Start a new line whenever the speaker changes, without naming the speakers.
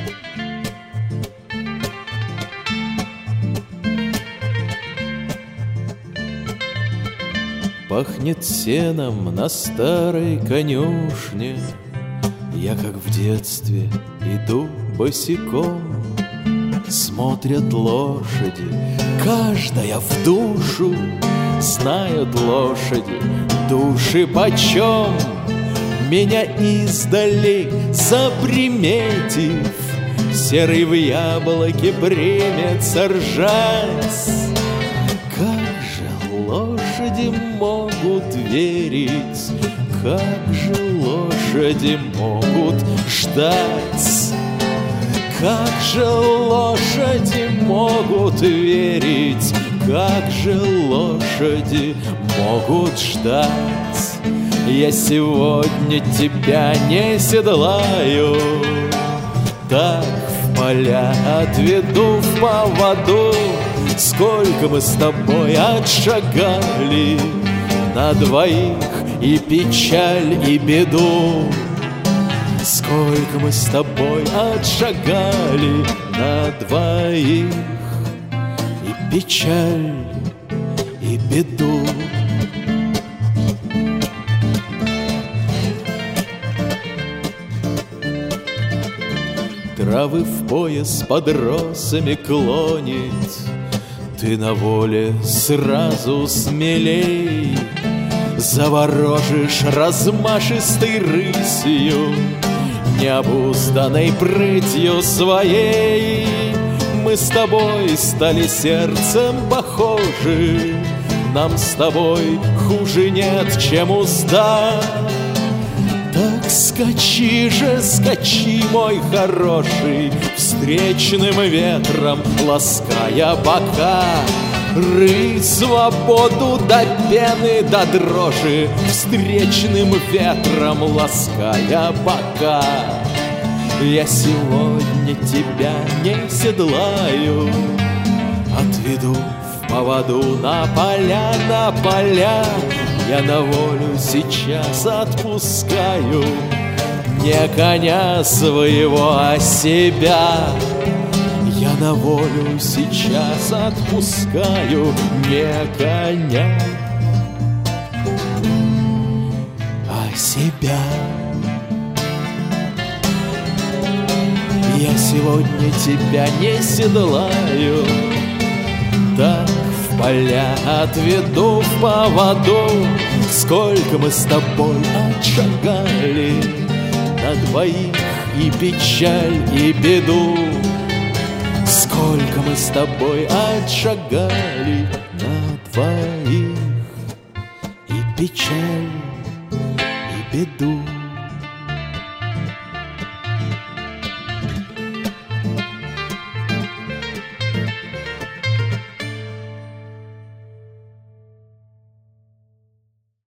Пахнет сеном на старой конюшне. Я, как в детстве, иду босиком. Смотрят лошади, каждая в душу. Знают лошади души почем. Меня издали заприметив, серый в яблоке примется ржать. Как же лошади могут верить, как же лошади могут ждать, как же лошади могут верить, как же лошади могут ждать. Я сегодня тебя не седлаю, так в поля отведу в поводу. Сколько мы с тобой отшагали на двоих и печаль, и беду. Сколько мы с тобой отшагали на двоих и печаль, и беду. Травы в пояс под росами клонит, ты на воле сразу смелей. Заворожишь размашистой рысью, необузданной прытью своей. Мы с тобой стали сердцем похожи, нам с тобой хуже нет, чем узда. Так скачи же, скачи, мой хороший, встречным ветром лаская бока. Рый свободу до пены, до дрожи, встречным ветром лаская бока. Я сегодня тебя не седлаю, отведу в поводу на поля, на поля. Я на волю сейчас отпускаю не коня своего, а себя. Я на волю сейчас отпускаю не коня, а себя. Я сегодня тебя не седлаю, так в поля отведу в поводу. Сколько мы с тобой отшагали на двоих и печаль, и беду. Сколько мы с тобой отшагали на двоих и печаль, и беду.